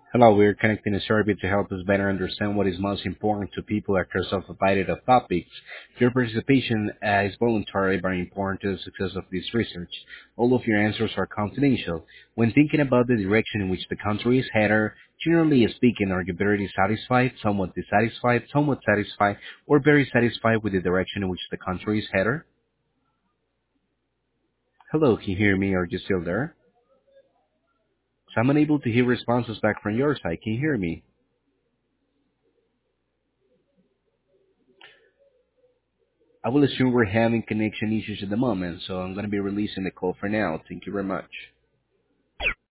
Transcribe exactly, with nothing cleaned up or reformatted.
Hello, we're connecting a survey to help us better understand what is most important to people across a variety of topics. Your participation uh, is voluntary but important to the success of this research. All of your answers are confidential. When thinking about the direction in which the country is headed, generally speaking, are you very satisfied, somewhat dissatisfied, somewhat satisfied, or very satisfied with the direction in which the country is headed? Hello, can you hear me? Are you still there? So I'm unable to hear responses back from your side. Can you hear me? I will assume we're having connection issues at the moment, so I'm going to be releasing the call for now. Thank you very much.